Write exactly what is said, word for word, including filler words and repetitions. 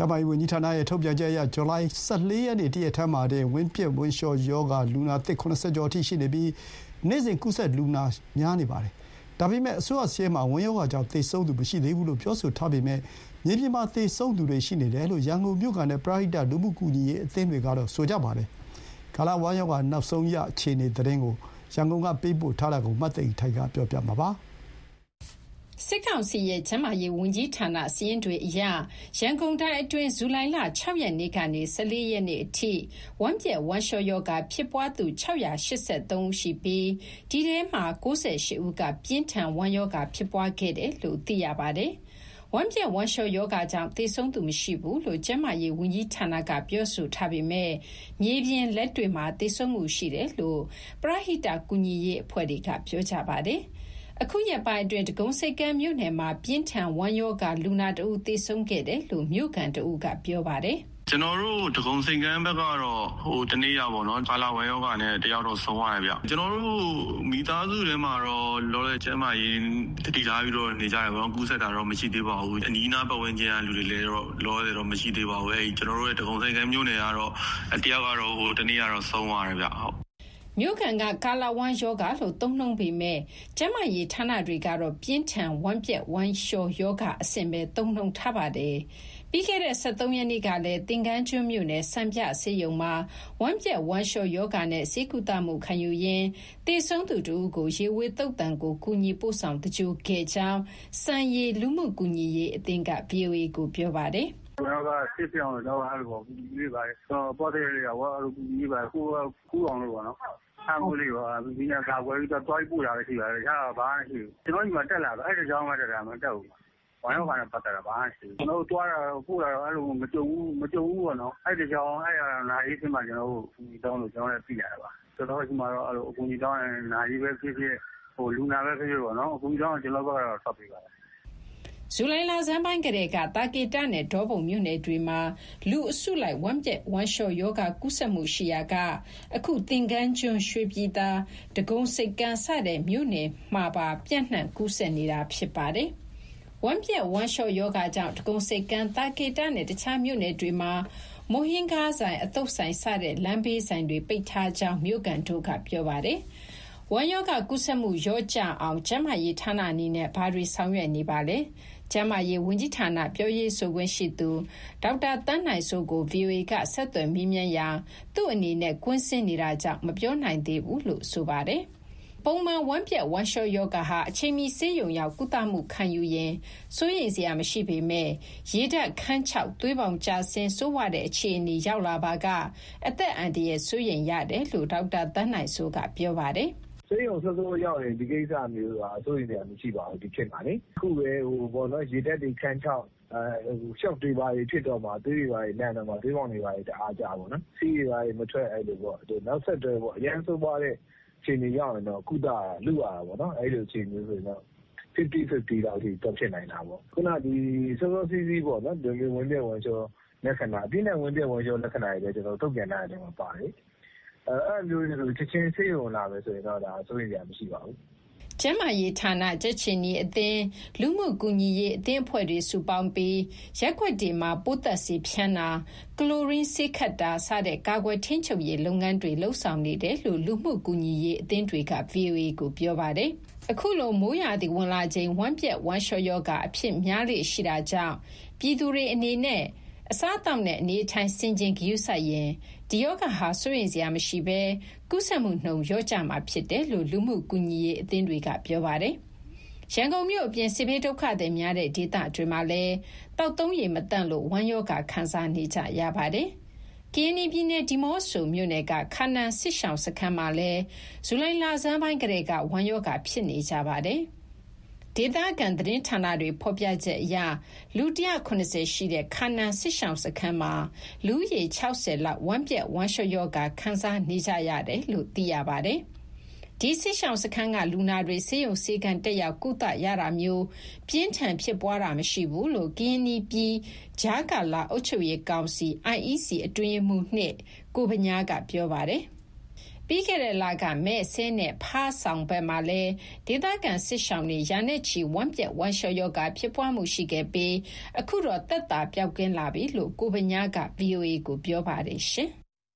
ကျန်းမာရေးဝန်ကြီးဌာနရဲ့ထုတ်ပြန်ချက်အရဇူလိုင်၁၄ရက်နေ့တရက်ထမ်းမှာတင်ဝင်းပြစ်ဝင်းလျှောရောဂါလူနာသစ်ခုနစ်ဆယ်ကျော်အထိရှိနေပြီးနေ့စဉ်ကူးစက်လူနာများနေပါတယ်။ဒါပေမဲ့အစိုးရစီးရဲမှာဝင်းရောဂါကြောင့်သေဆုံးသူမရှိသေးဘူးလို့ပြောဆိုထားပေမဲ့မြေပြင်မှာသေဆုံးသူတွေရှိနေတယ်လို့ရန်ကုန်မြို့ကန်နဲ့ပရိဟိတလူမှုကူညီရေးအသင်းတွေကတော့ဆိုကြပါတယ်။ကာလဝမ်းရောဂါနောက်ဆုံးရအခြေအနေသတင်းကိုရန်ကုန်ကပေးပို့ထားတာကိုမှတ်သိထိုက်ကပြောပြမှာပါ။စစ်ကောင်စီရဲ့ကျန်းမာရေးဝန်ကြီးဌာနစီးရင်တွေအရရန်ကုန်တိုင်းအတွင်းဇူလိုင်လ၆ရက်နေ့ကနေ၁၄ရက်နေ့အထိဝမ်းပြက်ဝမ်းလျှောရောဂါဖြစ်ပွားသူ၆၈၃ဦးရှိပြီးဒီထဲမှာ၉၈ဦးကပြင်းထန်ဝမ်းရောဂါဖြစ်ပွားခဲ့တယ်လို့သိရပါတယ်။ဝမ်းပြက်ဝမ်းလျှောရောဂါကြောင့်သေဆုံးသူမရှိဘူးလို့ကျန်းမာရေးဝန်ကြီးဌာနကပြောဆိုထားပေမဲ့မြေပြင်လက်တွေ့မှာသေဆုံးမှုရှိတယ်လို့ပရဟိတကူညီရေးအဖွဲ့တွေကပြောကြပါတယ်။အခုရက်ပိုင်းအတွင်းဒဂုံဆိပ်ကမ်းမြို့နယ်မှာပြင်းထန်ဝမ်းရောဂါလူနာတဦးသေဆုံးခဲ့တယ်လို့မြို့ကန်တဦးကပြောပါတယ်။ကျွန်တော်တို့ဒဂုံစိန်ကမ်းဘက်ကတော့ဟိုတနေ့ရပါတော့ကာလာဝမ်ယောဂါနဲ့တယောက်တော့ဆုံးသွားတယ်ဗျကျွန်တော်တို့မိသားစုထဲမှာတော့လောလောကျမ်းမာရေးတတိထားပြီးတော့နေကြရပါတော့ကူးဆက်တာတော့မရှိသေးပါဘူးအနီးနားပတ်ဝန်းကျင်ကလူတွေလည်းတော့လောလောတော့မရှိသေးပါဘူးအဲကျွန်တော်တို့ရဲ့ဒဂုံစိန်ကမ်းမြို့နယ်ကတော့တယောက်ကတော့ဟိုတနေ့ရတော့ဆုံးသွားတယ်ဗျဟုတ်မြို့ကန်ကကာလာဝမ်းယောဂါလို့သုံးနှုန်းပေမဲ့ကျန်းမာရေးဌာနတွေကတော့ပြင်းထန်ဝမ်းပြက်ဝမ်းလျှောယောဂါအဆင့်ပဲသုံးနှုန်းထားပါတယ်။ပြီးခဲ့တဲ့၁၃ရက်နေ့ကလည်းသင်္ကန်းကျွန်းမြို့နယ်စံပြဆေးရုံမှာဝမ်းပြက်ဝမ်းလျှောယောဂါနဲ့ဆေးကုသမှုခံယူရင်းသေဆုံးသူတို့ကိုရေဝေသုတ်တံကိုကူညီပို့ဆောင်တကြိုခဲ့ကြောင်းစံရည်လူမှုကူညီရေးအသင်းက ဗွီအိုအေ ကိုပြောပါတယ်။ကျွန်တော်ကစစ်ပြောင်းတော့အဲ့လိုပေါ့ဒီလေးပါတော့ပေါ်တယ်လေဟောအဲ့လိုဒီပါကိုကူအောင်လို့ပေါ့နော်အမှုလေးပါဒီညကဝယ်ပြီးတော့တွိုင်းပို့တာပဲရှိပါတယ်။ဒါကဘာမှမရှိဘူး။ကျွန်တော်ဒီမှာတက်လာတော့အဲ့ဒီကြောင်းမှတက်တာမတက်ဘူး။ဝိုင်းရောကနေပတ်သက်တာဘာမှမရှိဘူး။ကျွန်တော်တွားတာပို့တာတော့အဲ့လိုမကြုံဘူးမကြုံဘူးပေါ့နော်။အဲ့ဒီကြောင်းအဲ့ရနာရေးစင်မှာကျွန်တော်တို့ဒီတောင်းလို့ကျွန်တော်လည်းသိရတာပါ။ကျွန်တော်ဒီမှာတော့အဲ့လိုအကူကြီးတောင်းရင်နာရေးပဲဖြစ်ဖြစ်ဟိုလူနာပဲဖြစ်ဖြစ်ပေါ့နော်။အကူကြီးတောင်းကျွန်တော်ကတော့ဆက်ပြီးပါတယ်ဇူလိုင်လဆန်းပိုင်းကတည်းကတာကေတနဲ့ဒေါပုံမြို့နယ်တွေမှာလူအစုလိုက်ဝမ်းပြက်ဝမ်းလျှောယောဂကူးစက်မှုရှိရာကအခုသင်္ကန်းကျွန်းရွှေပြည်သာဒဂုံစိတ်ကန်းစတဲ့မြို့နယ်မှာပါပြန့်နှံ့ကူးစက်နေတာဖြစ်ပါတယ်။ဝမ်းပြက်ဝမ်းလျှောယောဂကြောင့်ဒဂုံစိတ်ကန်းတာကေတနဲ့တခြားမြို့နယ်တွေမှာမိုဟင်းကားဆိုင်အတုပ်ဆိုင်စတဲ့လမ်းဘေးဆိုင်တွေပိတ်ထားကြောင်းမြို့ကန်တို့ကပြောပါတယ်။ဝမ်းယောဂကူးစက်မှုရောကြအောင်ကျန်းမာရေးဌာနအနေနဲ့ဘာတွေဆောင်ရွက်နေပါလဲ။ကျန်းမာရေးဝန်ကြီးဌာနပြောရေးဆိုခွင့်ရှိသူဒေါက်တာတန်းနိုင်စိုးကို ဗွီအိုအေ ကဆက်သွယ်မေးမြန်းရာသူ့အနေနဲ့ကွင်းဆင်းနေတာကြောင့်မပြောနိုင်သေးဘူးလို့ဆိုပါတယ်။ပုံမှန်ဝမ်းပြက်ဝမ်းလျှောယောဂါဟာအချိန်မီဆေးရုံရောက်ကုသမှုခံယူရင်စိုးရိမ်စရာမရှိပေမဲ့ရေဓာတ်ခန်းချောက်သွေးပေါင်ကျဆင်းစိုးဝတဲ့အခြေအနေရောက်လာပါကအသက်အန္တရာယ်စိုးရိမ်ရတယ်လို့ဒေါက်တာတန်းနိုင်စိုးကပြောပါတယ်။ဆေးရုံစောစောရောက်ရင်ဒီကိစ္စမျိုးကအစိုးရနေမရှိပါဘူးဒီဖြစ်ပါလေအခုပဲဟိုဘောနော်ရေတက်တွေခန်းချောက်အဲဟိုရှော့တွေပါဖြစ်တော့မှသွေးတွေပါလန့်တော့မှသွေးပေါင်တွေပါတအားကြပါနော်စီးတွေပါမထွက်အဲ့လိုပေါ့နောက်ဆက်တွဲပေါ့အရင်ဆုံးပါတဲ့ချိန်တွေရောက်ရင်တော့ကုသလူရတာပေါ့နော်အဲ့လိုချိန်မျိုးဆိုရင်တော့fifty fifty လောက်ထိတော့ဖြစ်နိုင်တာပေါ့ခုနဒီစောစောစီးစီးပေါ့နော်ဒီဝင်ပြဝင်ချောလက္ခဏာအပြည့်နဲ့ဝင်ပြဝင်ချောလက္ခဏာတွေလည်းကျွန်တော်ထုတ်ပြန်ထားတယ်မှာပါတယ်အဲ့လိုမျိုးချက်ချင်းဆေးရုံလာမယ်ဆိုရင်တော့ဒါစိုးရိမ်စရာမရှိပါဘူးကျန်းမာရေးဌာနကြက်ချင်နီအသင်းလူမှုကူညီရေးအသင်းအဖွဲ့တွေစုပေါင်းပြီးရက်ွက်တွေမှာပိုးသက်စီဖြန်းတာကလိုရင်းဆေးခတ်တာစတဲ့ကာကွယ်ထိန်းချုပ်ရေးလုပ်ငန်းတွေလှုပ်ဆောင်နေတယ်လို့လူမှုကူညီရေးအသင်းတွေက ဗွီအိုအေ ကိုပြောပါတယ်အခုလိုမိုးရာသီဝင်လာချိန်ဝမ်းပြက်ဝမ်းလျှောယောဂအဖြစ်များလေရှိတာကြောင့်ပြည်သူတွေအနေနဲ့အစားအသောက်နဲ့အနေအထိုင်ဆင်ခြင်ဂရုစိုက်ရင်ဒီယောဂဟာစိုးရိမ်စရာမရှိဘဲကုသမှုနှုန်းရောကြမှာဖြစ်တယ်လို့လူမှုကူညီရေးအသင်းတွေကပြောပါတယ်။ရန်ကုန်မြို့အပြင်စစ်ဘေးဒုက္ခသည်များတဲ့ဒေသတွေမှာလည်းတောက်သုံးရည်မတန့်လို့ဝမ်းယောဂခံစားနေကြရပါတယ်။ကရင်ပြည်နယ်ဒီမော့ဆိုမြို့နယ်ကခါနန်စစ်ရှောင်းစခန်းမှာလည်းဇူလိုင်လဆန်းပိုင်းကတည်းကဝမ်းယောဂဖြစ်နေကြပါတယ်။ဒေသခံသတင်းဌာနတွေဖော်ပြချက်အရလူone hundred seventyရှိတဲ့ခါနန်စစ်ရှောင်းစခန်းမှာလူရေsixtyလောက်ဝမ်းပြက်ဝမ်းလျှောယောဂခံစားနေကြရတယ်လို့သိရပါတယ်။ဒီစစ်ရှောင်းစခန်းကလူနာတွေဆေးရုံဆေးခန်းတက်ရောက်ကုသရတာမျိုးပြင်းထန်ဖြစ်ပွားတာမရှိဘူးလို့ကရင်ပြည်ဂျာကာလာအုပ်ချုပ်ရေးကောင်စီ I E C အတွင်းမှုနှစ်ကိုပညာကပြောပါတယ်။ပြီးခဲ့တဲ့လကမဲ့ဆင်းနဲ့ဖားဆောင်ဘက်မှာလည်းဒေသခံစစ်ရှောင်တွေရာနဲ့ချီဝမ်းပြက်ဝမ်းလျှောရောဂါဖြစ်ပွားမှုရှိခဲ့ပြီးအခုတော့သက်သာပြောက်ကင်းလာပြီလို့ကိုဗညားက ဗီအိုအေ ကိုပြောပါတယ်ရှင်။